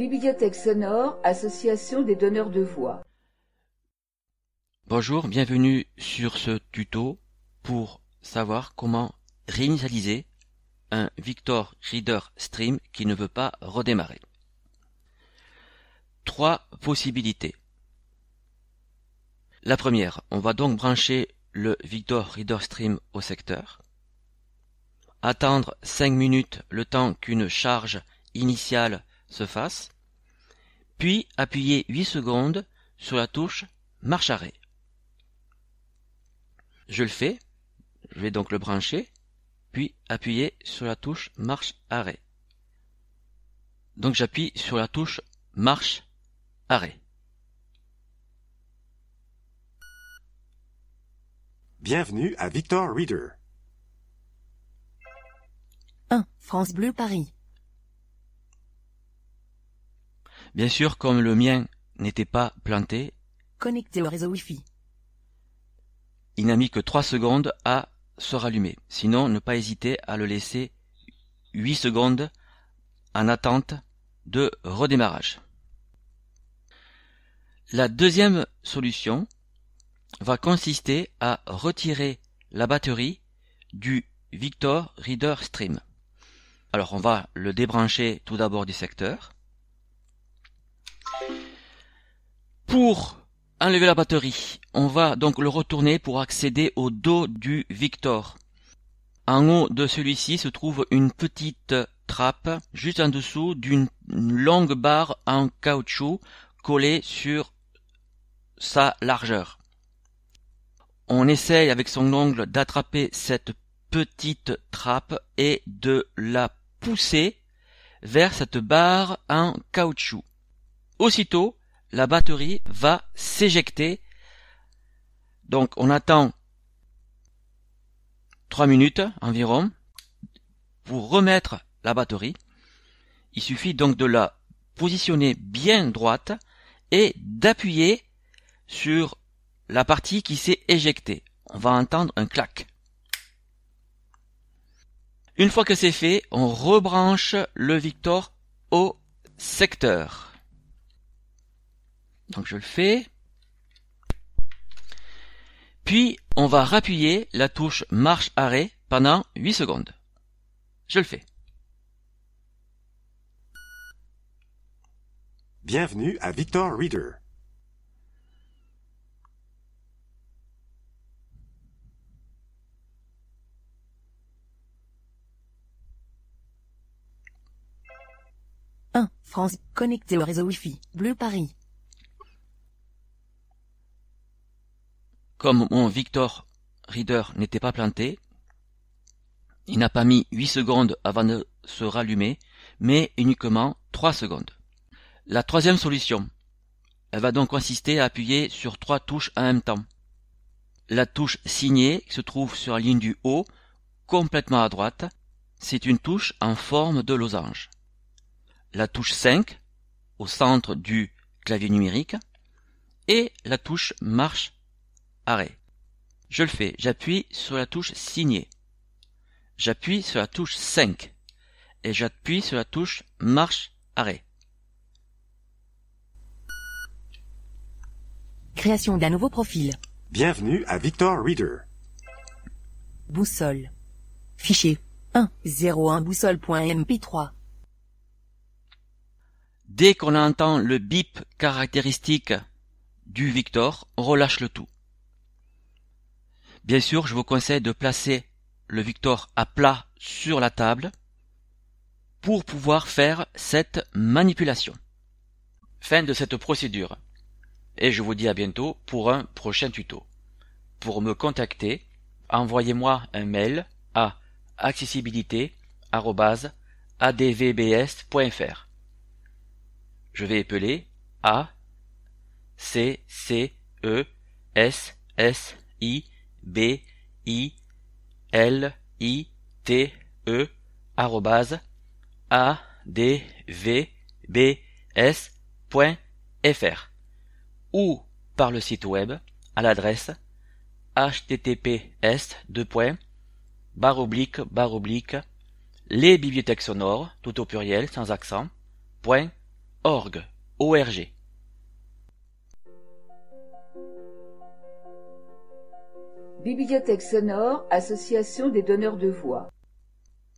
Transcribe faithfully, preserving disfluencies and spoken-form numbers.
Bibliothèque sonore, association des donneurs de voix. Bonjour, bienvenue sur ce tuto pour savoir comment réinitialiser un Victor Reader Stream qui ne veut pas redémarrer. Trois possibilités. La première, on va donc brancher le Victor Reader Stream au secteur, attendre cinq minutes le temps qu'une charge initiale se fasse, puis appuyer huit secondes sur la touche marche arrêt. Je le fais, je vais donc le brancher, puis appuyer sur la touche marche arrêt. Donc j'appuie sur la touche marche arrêt. Bienvenue à Victor Reader. un. France Bleu Paris. Bien sûr, comme le mien n'était pas planté, Connecté au réseau Wi-Fi. il n'a mis que trois secondes à se rallumer. Sinon, ne pas hésiter à le laisser huit secondes en attente de redémarrage. La deuxième solution va consister à retirer la batterie du Victor Reader Stream. Alors on va le débrancher tout d'abord du secteur. Pour enlever la batterie, on va donc le retourner pour accéder au dos du Victor. En haut de celui-ci se trouve une petite trappe juste en dessous d'une longue barre en caoutchouc collée sur sa largeur. On essaye avec son ongle d'attraper cette petite trappe et de la pousser vers cette barre en caoutchouc. Aussitôt, la batterie va s'éjecter. Donc on attend trois minutes environ pour remettre la batterie. Il suffit donc de la positionner bien droite et d'appuyer sur la partie qui s'est éjectée. On va entendre un clac. Une fois que c'est fait, on rebranche le Victor au secteur. Donc je le fais. Puis on va rappuyer la touche marche arrêt pendant huit secondes. Je le fais. Bienvenue à Victor Reader. un. France connecté au réseau Wi-Fi. Bleu Paris. Comme mon Victor Reader n'était pas planté, il n'a pas mis huit secondes avant de se rallumer, mais uniquement trois secondes. La troisième solution, elle va donc consister à appuyer sur trois touches en même temps. La touche signée qui se trouve sur la ligne du haut, complètement à droite, c'est une touche en forme de losange. La touche cinq, au centre du clavier numérique, et la touche marche arrêt. Je le fais, j'appuie sur la touche signée. J'appuie sur la touche cinq et j'appuie sur la touche marche arrêt. Création d'un nouveau profil. Bienvenue à Victor Reader. Boussole. Fichier. un zéro un boussole.m p trois. Dès qu'on entend le bip caractéristique du Victor, on relâche le tout. Bien sûr, je vous conseille de placer le Victor à plat sur la table pour pouvoir faire cette manipulation. Fin de cette procédure. Et je vous dis à bientôt pour un prochain tuto. Pour me contacter, envoyez-moi un mail à accessibilité arobase a d v b s point f r. Je vais épeler A C C E S S I B I L I T E arobase A D V B S point F R ou par le site web à l'adresse h t t p s deux points barre oblique barre oblique les bibliothèques sonores tout au pluriel sans accent point org, O R G. Bibliothèque sonore, association des donneurs de voix.